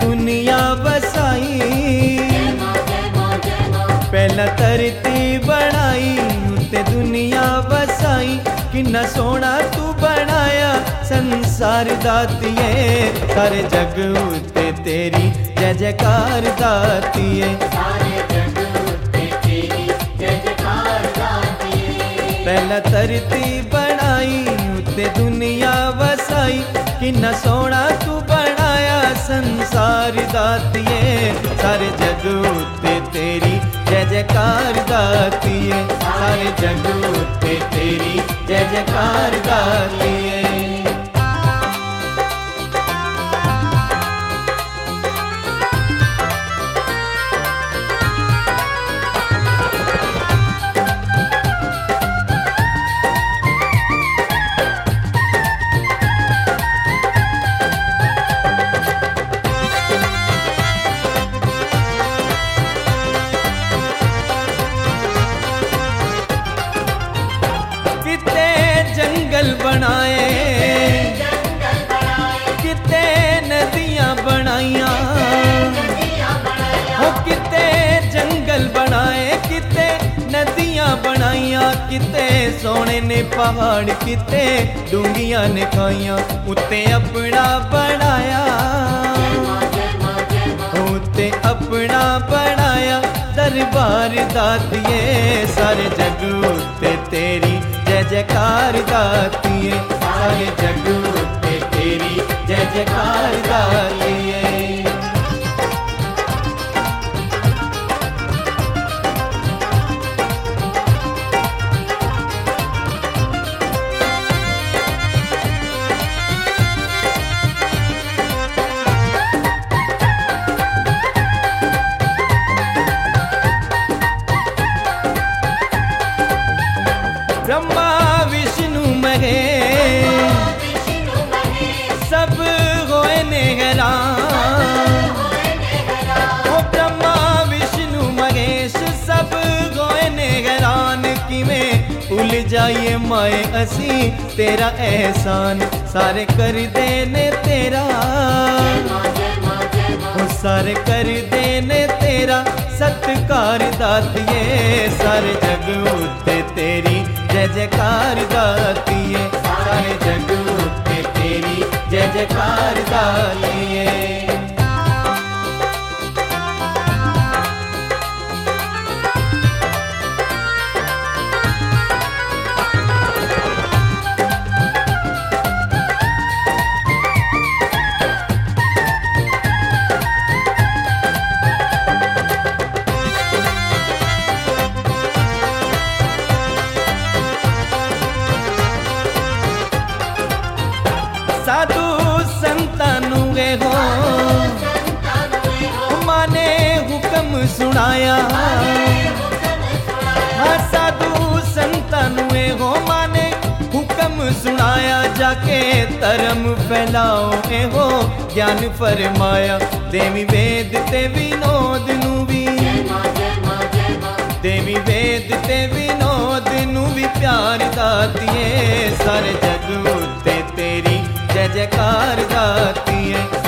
दुनिया बसाई। पहला धरती बनाई उत्ते दुनिया बसाई, किन्ना सोना तू बनाया संसार दातिए। सारे जग उत्ते तेरी जय जयकार दातिए। पहला धरती बनाई उत्ते दुनिया बसाई, किन्ना सोना तू बनाया संसार दातिए। सारे जग उत्ते तेरी जय जयकार गातिए। सारे जग उत्ते तेरी जय जयकार गातिए। जंगल बनाए, किते नदियां बनाइया, हो किते जंगल बनाए, किते नदियां बनाइया, किते सोने ने पहाड़, किते डूंगियां ने खाइया। उत्ते अपना बनाया, उत्ते अपना बनाया दरबार दातिए। सारे जग उत्ते तेरी जय जयकार गातिए। सारे जग उत्ते तेरी जय जयकार गातिए। ब्रह्मा विष्णु महेश सब होए निगरान। ओ ब्रह्मा विष्णु महेश सब होए निगरान। किवें भुल जाइए माए असी तेरा एहसान। सारे कर देने तेरा, सारे कर देने तेरा सत्कार दातिए। सारे जग उत्ते तेरी जय जयकार गातिए। सारे जग उत्ते तेरी जय जयकार गातिए। साधु संतानु हो माने हुक्म सुनाया। हाँ साधु संतानु हो माने हुक्म सुनाया। जाके धर्म फैलाओ हो ज्ञान फरमाया। देवी वेद ते विनोद नू भी, देवी वेद ते विनोद नू भी प्यार दातिए। सारे जग उत्ते तेरी जय जयकार गातिए।